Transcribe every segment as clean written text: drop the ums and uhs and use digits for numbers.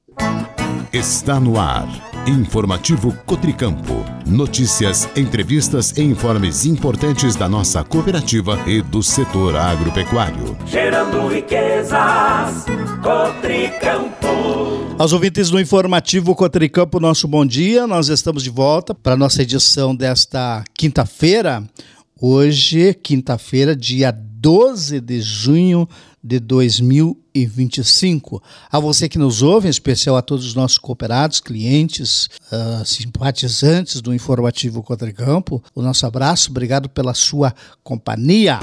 Está no ar. Informativo Cotricampo. Notícias, entrevistas e informes importantes da nossa cooperativa e do setor agropecuário. Gerando riquezas, Cotricampo. Aos ouvintes do Informativo Cotricampo, nosso bom dia. Nós estamos de volta para a nossa edição desta quinta-feira. Hoje, quinta-feira, dia 12 de junho de 2025. A você que nos ouve, em especial a todos os nossos cooperados, clientes, simpatizantes do Informativo Cotricampo, o nosso abraço, obrigado pela sua companhia.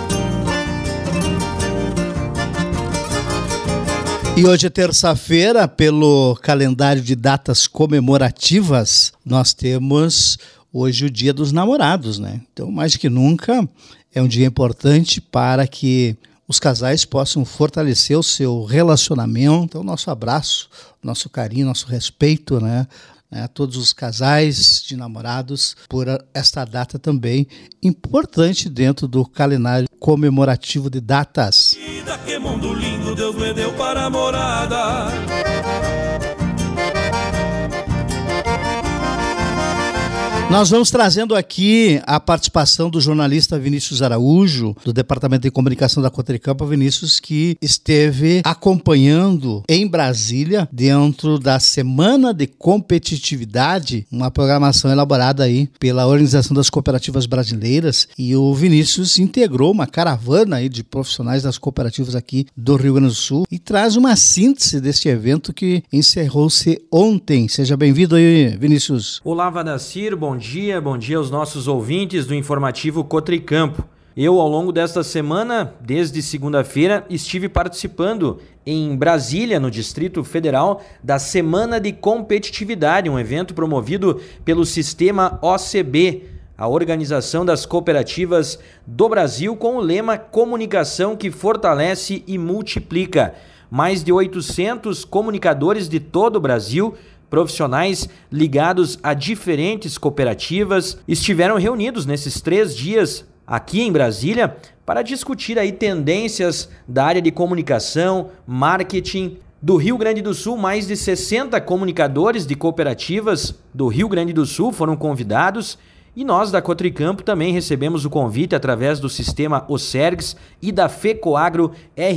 E hoje é terça-feira, pelo calendário de datas comemorativas, nós temos hoje o Dia dos Namorados, né? Então, mais do que nunca, é um dia importante para que os casais possam fortalecer o seu relacionamento. Então, nosso abraço, nosso carinho, nosso respeito, né? A todos os casais de namorados por esta data também importante dentro do calendário comemorativo de datas. Que mundo lindo Deus me deu para a morada. Nós vamos trazendo aqui a participação do jornalista Vinícius Araújo, do Departamento de Comunicação da Cotricampo. Vinícius, que esteve acompanhando em Brasília, dentro da Semana de Competitividade, uma programação elaborada aí pela Organização das Cooperativas Brasileiras, e o Vinícius integrou uma caravana aí de profissionais das cooperativas aqui do Rio Grande do Sul e traz uma síntese deste evento que encerrou-se ontem. Seja bem-vindo aí, Vinícius. Olá, Vadacir, bom dia aos nossos ouvintes do Informativo Cotricampo. Eu, ao longo desta semana, desde segunda-feira, estive participando em Brasília, no Distrito Federal, da Semana de Competitividade, um evento promovido pelo Sistema OCB, a Organização das Cooperativas do Brasil, com o lema Comunicação que Fortalece e Multiplica. Mais de 800 comunicadores de todo o Brasil, profissionais ligados a diferentes cooperativas, estiveram reunidos nesses 3 dias aqui em Brasília para discutir aí tendências da área de comunicação, marketing. Do Rio Grande do Sul, mais de 60 comunicadores de cooperativas do Rio Grande do Sul foram convidados. E nós da Cotricampo também recebemos o convite através do sistema OCERGS e da FECOAGRO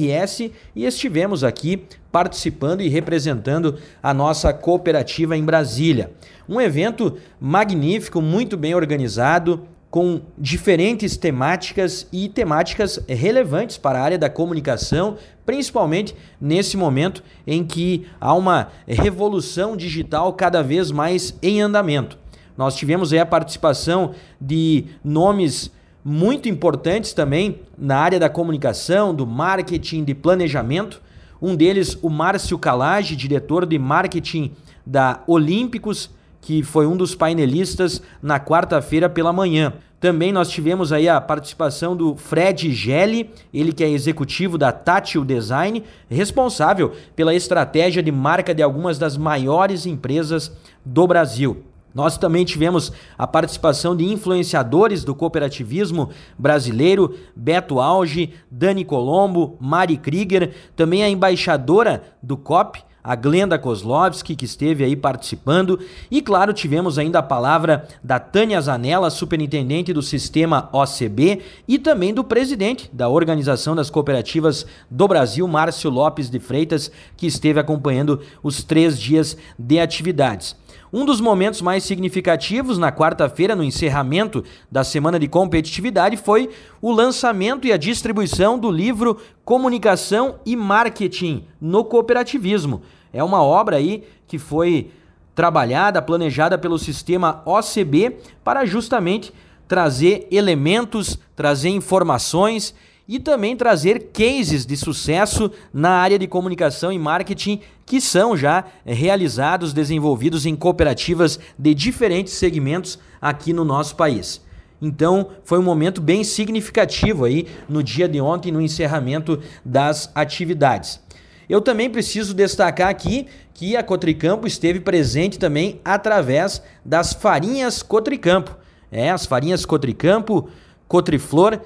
RS e estivemos aqui participando e representando a nossa cooperativa em Brasília. Um evento magnífico, muito bem organizado, com diferentes temáticas e temáticas relevantes para a área da comunicação, principalmente nesse momento em que há uma revolução digital cada vez mais em andamento. Nós tivemos aí a participação de nomes muito importantes também na área da comunicação, do marketing, de planejamento. Um deles, o Márcio Calage, diretor de marketing da Olímpicos, que foi um dos painelistas na quarta-feira pela manhã. Também nós tivemos aí a participação do Fred Gelli, ele que é executivo da Tátil Design, responsável pela estratégia de marca de algumas das maiores empresas do Brasil. Nós também tivemos a participação de influenciadores do cooperativismo brasileiro, Beto Auge, Dani Colombo, Mari Krieger, também a embaixadora do COP, a Glenda Kozlovski, que esteve aí participando, e claro, tivemos ainda a palavra da Tânia Zanella, superintendente do sistema OCB, e também do presidente da Organização das Cooperativas do Brasil, Márcio Lopes de Freitas, que esteve acompanhando os 3 dias de atividades. Um dos momentos mais significativos na quarta-feira, no encerramento da Semana de Competitividade, foi o lançamento e a distribuição do livro Comunicação e Marketing no Cooperativismo. É uma obra aí que foi trabalhada, planejada pelo sistema OCB para justamente trazer elementos, trazer informações e também trazer cases de sucesso na área de comunicação e marketing que são já realizados, desenvolvidos em cooperativas de diferentes segmentos aqui no nosso país. Então, foi um momento bem significativo aí no dia de ontem, no encerramento das atividades. Eu também preciso destacar aqui que a Cotricampo esteve presente também através das farinhas Cotricampo. As farinhas Cotricampo, Cotriflor,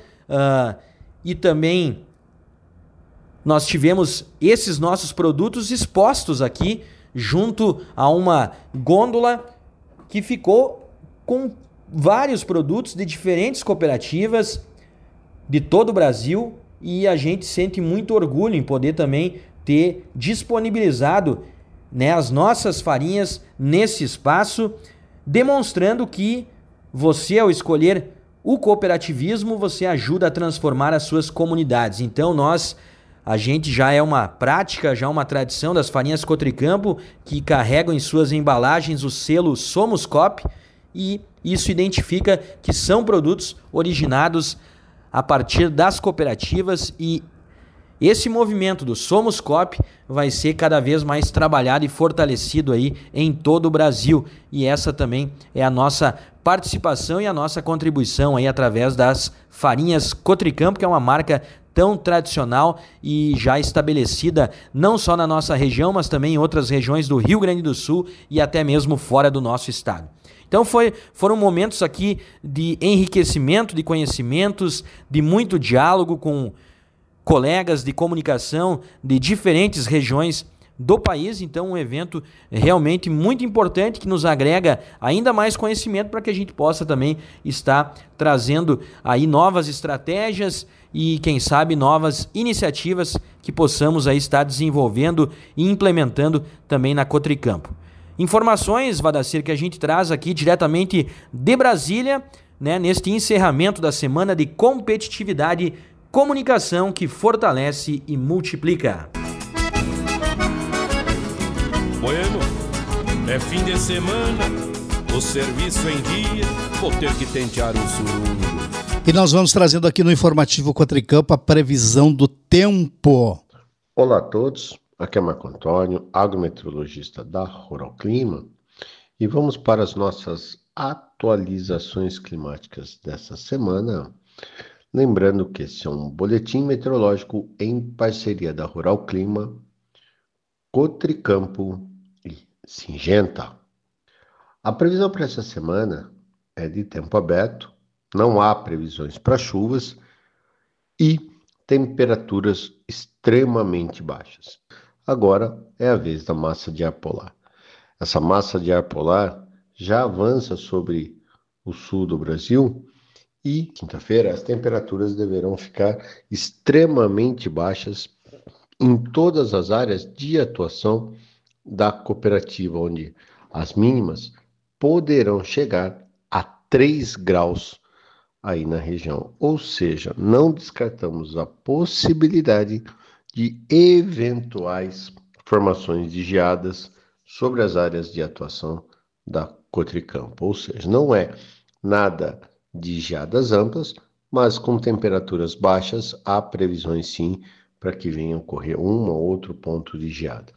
e também nós tivemos esses nossos produtos expostos aqui junto a uma gôndola que ficou com vários produtos de diferentes cooperativas de todo o Brasil, e a gente sente muito orgulho em poder também ter disponibilizado, né, as nossas farinhas nesse espaço, demonstrando que você, ao escolher o cooperativismo, você ajuda a transformar as suas comunidades. Então a gente já é uma prática, já uma tradição das farinhas Cotricampo, que carregam em suas embalagens o selo Somos Coop, e isso identifica que são produtos originados a partir das cooperativas, e esse movimento do Somos Coop vai ser cada vez mais trabalhado e fortalecido aí em todo o Brasil, e essa também é a nossa participação e a nossa contribuição aí através das farinhas Cotricampo, que é uma marca tão tradicional e já estabelecida não só na nossa região, mas também em outras regiões do Rio Grande do Sul e até mesmo fora do nosso estado. Então foram momentos aqui de enriquecimento de conhecimentos, de muito diálogo com colegas de comunicação de diferentes regiões do país. Então um evento realmente muito importante que nos agrega ainda mais conhecimento para que a gente possa também estar trazendo aí novas estratégias e quem sabe novas iniciativas que possamos aí estar desenvolvendo e implementando também na Cotricampo. Informações, Vadacir, que a gente traz aqui diretamente de Brasília, né, neste encerramento da semana de competitividade, comunicação que fortalece e multiplica. Bueno, é fim de semana, o serviço em dia, vou ter que tentear um surungo. E nós vamos trazendo aqui no Informativo Cotricampo a previsão do tempo. Olá a todos, aqui é Marco Antônio, agrometeorologista da Rural Clima, e vamos para as nossas atualizações climáticas dessa semana. Lembrando que esse é um boletim meteorológico em parceria da Rural Clima, Cotricampo e Singenta. A previsão para essa semana é de tempo aberto, não há previsões para chuvas e temperaturas extremamente baixas. Agora é a vez da massa de ar polar. Essa massa de ar polar já avança sobre o sul do Brasil e, quinta-feira, as temperaturas deverão ficar extremamente baixas em todas as áreas de atuação da cooperativa, onde as mínimas poderão chegar a 3 graus aí na região. Ou seja, não descartamos a possibilidade de eventuais formações de geadas sobre as áreas de atuação da Cotricampo. Ou seja, não é nada de geadas amplas, mas com temperaturas baixas, há previsões sim para que venha a ocorrer um ou outro ponto de geada.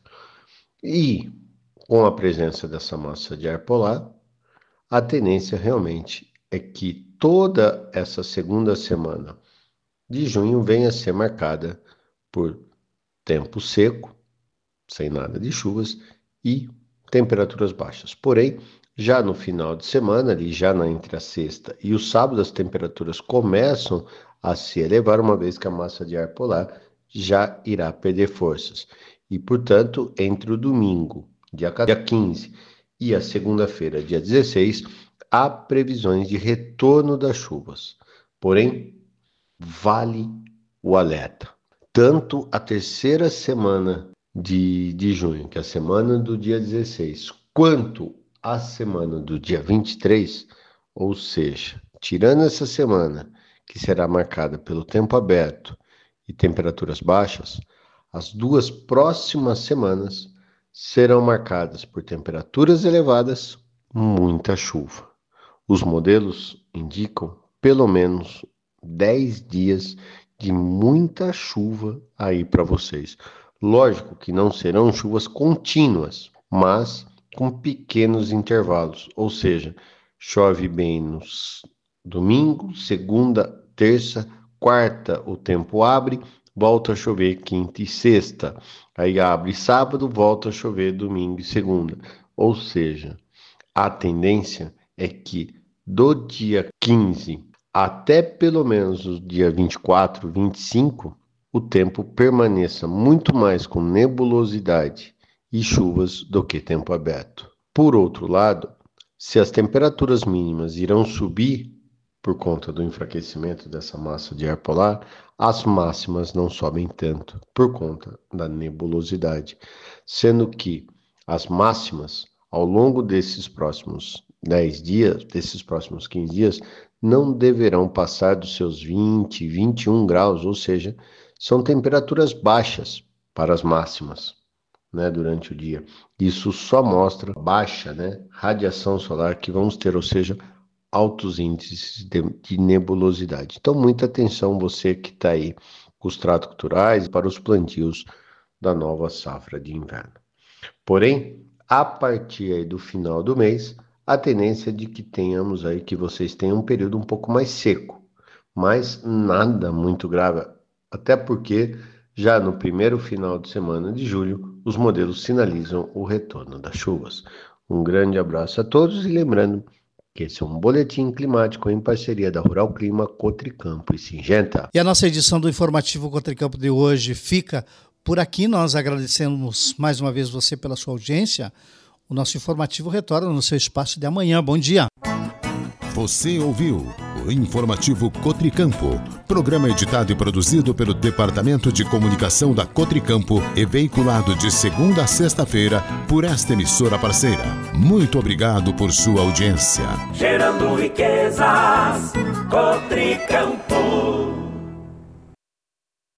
E com a presença dessa massa de ar polar, a tendência realmente é que toda essa segunda semana de junho venha a ser marcada por tempo seco, sem nada de chuvas, e temperaturas baixas. Porém, já no final de semana, ali já entre a sexta e o sábado, as temperaturas começam a se elevar, uma vez que a massa de ar polar já irá perder forças. E, portanto, entre o domingo, dia 15, e a segunda-feira, dia 16, há previsões de retorno das chuvas. Porém, vale o alerta. Tanto a terceira semana de junho, que é a semana do dia 16, quanto a semana do dia 23, ou seja, tirando essa semana, que será marcada pelo tempo aberto e temperaturas baixas, as duas próximas semanas serão marcadas por temperaturas elevadas, muita chuva. Os modelos indicam pelo menos 10 dias de muita chuva aí para vocês. Lógico que não serão chuvas contínuas, mas com pequenos intervalos, ou seja, chove bem no domingo, segunda, terça, quarta o tempo abre, volta a chover quinta e sexta, aí abre sábado, volta a chover domingo e segunda, ou seja, a tendência é que do dia 15 até pelo menos o dia 24, 25, o tempo permaneça muito mais com nebulosidade e chuvas do que tempo aberto. Por outro lado, se as temperaturas mínimas irão subir por conta do enfraquecimento dessa massa de ar polar, as máximas não sobem tanto por conta da nebulosidade, sendo que as máximas ao longo desses próximos 10 dias, desses próximos 15 dias, não deverão passar dos seus 20, 21 graus, ou seja, são temperaturas baixas para as máximas, né, durante o dia. Isso só mostra baixa, né, radiação solar que vamos ter, ou seja, altos índices de nebulosidade. Então, muita atenção você que está aí com os tratos culturais para os plantios da nova safra de inverno. Porém, a partir aí do final do mês, a tendência é de que vocês tenham um período um pouco mais seco, mas nada muito grave, até porque já no primeiro final de semana de julho, os modelos sinalizam o retorno das chuvas. Um grande abraço a todos e lembrando que esse é um boletim climático em parceria da Rural Clima, Cotricampo e Singenta. E a nossa edição do Informativo Cotricampo de hoje fica por aqui. Nós agradecemos mais uma vez você pela sua audiência. O nosso informativo retorna no seu espaço de amanhã. Bom dia. Você ouviu o Informativo Cotricampo, programa editado e produzido pelo Departamento de Comunicação da Cotricampo e veiculado de segunda a sexta-feira por esta emissora parceira. Muito obrigado por sua audiência. Gerando riquezas, Cotricampo.